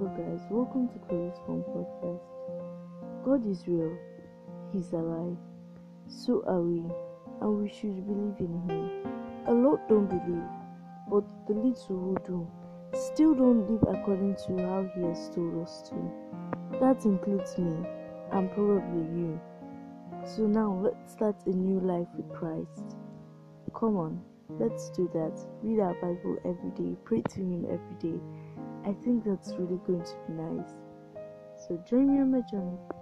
Hello guys, welcome to Chloe's Fun Podcast. God is real, He's alive, so are we, and we should believe in Him. A lot don't believe, but the little who do still don't live according to how He has told us to. That includes me, and probably you. So now let's start a new life with Christ. Come on, let's do that. Read our Bible every day, pray to Him every day. I think that's really going to be nice. So join me on my journey.